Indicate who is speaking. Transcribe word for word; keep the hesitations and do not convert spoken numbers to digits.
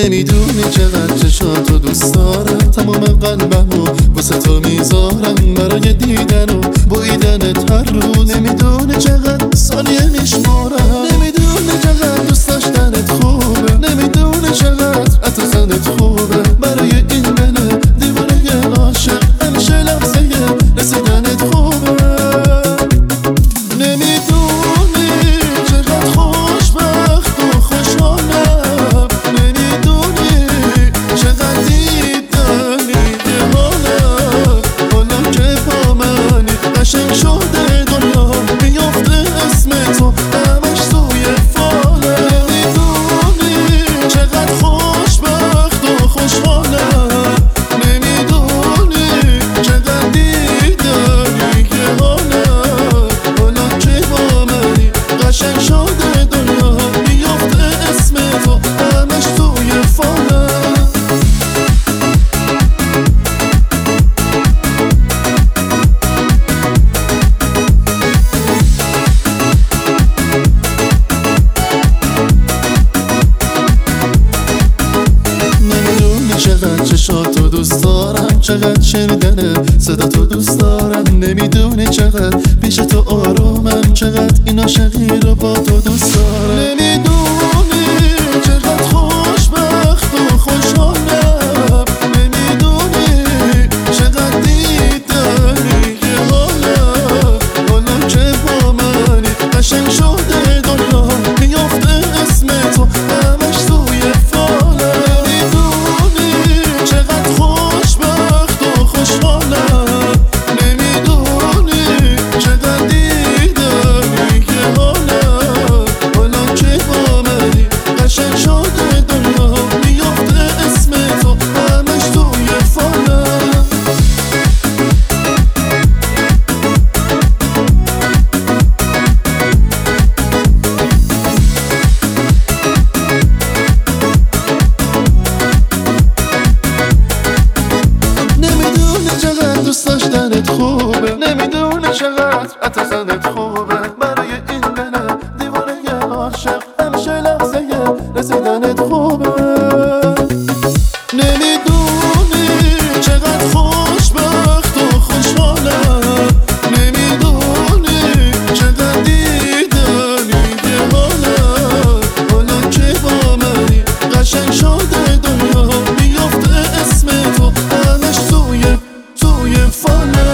Speaker 1: نمیدونی چقدر چشاتو دوست دارم، تمام قلبمو واسه تو میذارم برای دیدن و بویدنت هر روز. نمیدونی چقدر ثانیه میشمارم، نمیدونی چقدر دوست داشتنت خوبه، نمیدونی چقدر عطسنت خوبه. برای این دل دیوانه عاشق همیشه لحظه رسیدنت خوبه. نمیدونی چقدر خوشبخت و خوشحالم، نمیدونی چقدر دیدنی حالم. حالا که با منی قشنگ شده دنیا، میافته اسم تو همش توی فالم. نمیدونی چقدر خوشبخت و خوشحالم، نمیدونی چقدر دیدنی حالم. حالا که با منی قشنگ شده دنیا، میافته اسم تو همش توی فالم. چقدر چشاتو دوست دارم، چقدر شنیدن صدا تو دوست دارم. نمیدونی چقدر پیش تو آرومم، چقدر این عاشقی رو با تو دوست دارم. نمیدونی چقدر خوشبخت و خوشحالم، نمیدونی چقدر دیدنی حالم. حالا که با منی قشنگ شده دنیا، میافته اسم تو همش توی فالم. چقدر خوشبخت و خوشحالم، نمیدونی چقدر دیدنی حالم. حالا که با منی قشنگ شده دنیا، میافته اسم تو همش توی فالم. دوست داشتنت خوبه، نمیدونه چقدر عطسنت خوبه. برای این دل دیوانه عاشق همیشه لحظه رسیدنت خوبه. نمیدونی چقدر خوشبخت و خوشحالم، نمیدونی چقدر دیدنی حالم. حالا که با منی قشنگ شده دنیا، میافته اسم تو همش توی توی فالم.